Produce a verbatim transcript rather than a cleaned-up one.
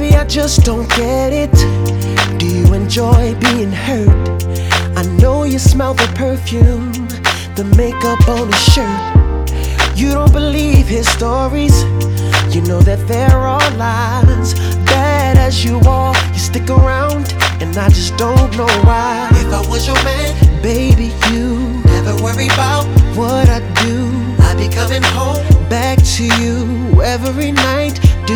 I just don't get it. Do you enjoy being hurt? I know you smell the perfume, the makeup on his shirt. You don't believe his stories, you know that there are lies. Bad as you are, you stick around, and I just don't know why. If I was your man, baby,